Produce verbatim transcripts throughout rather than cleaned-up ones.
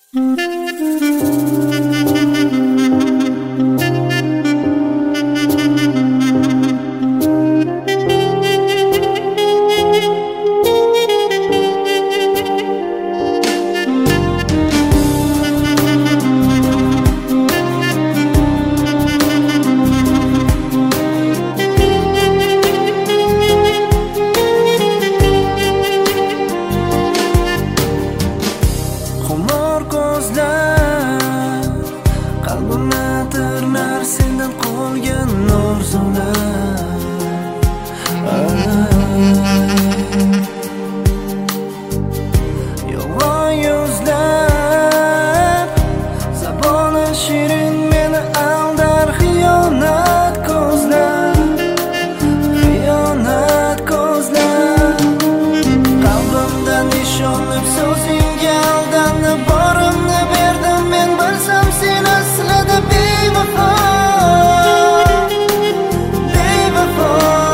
Qalbimni tirnar sendan qolgan orzular. Yolg'on yuzlar, zaboni shirin meni aldar, xiyonat ko'zlar, xiyonat ko'zlar. Qalbimdan nishonlab so'zingga aldanib borimni berdim men, bilsam sen aslida bevafo, bevafo.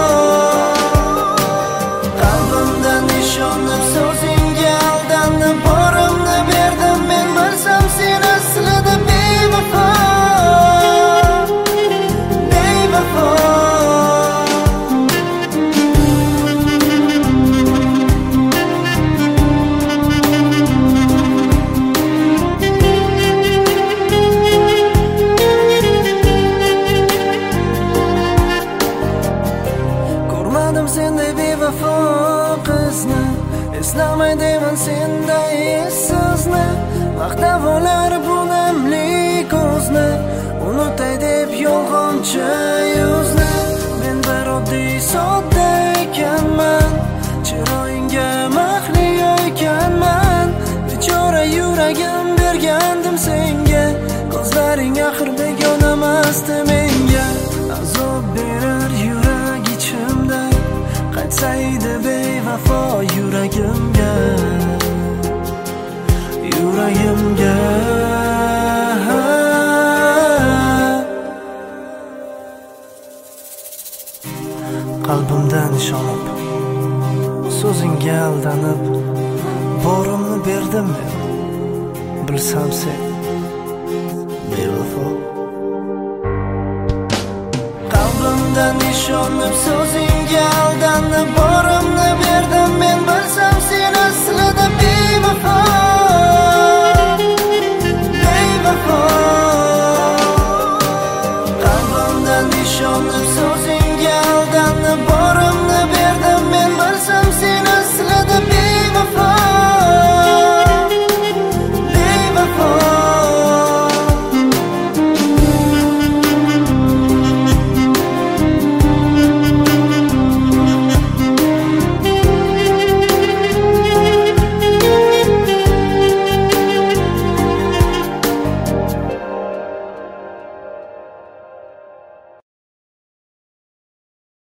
Qalbimdan nishonlab so'zingga aldanib borimni berdim men, bilsam sen aslida bevafo, bevafo. Senday bevafo qizni eslamay deyman, senday essizni. Maqtab olar bu namli ko'zni, unutay deb yolg'onchi yuzni. Men bir oddiy sodda ekanman, chiroyingga mahliyo ekanman. Bechora yuragim bergandim senga, ko'zlaring axir begona emasdi menga. Azob berar yurak ichimda, qaytsaydi bevafo yuragimga, yuragimga. Qalbimdan ishonib, so'zingga aldanib borimni berdim men, bilsam sen bevafo. Qalbimdan ishonib so'zingga aldanib borimni berdim men.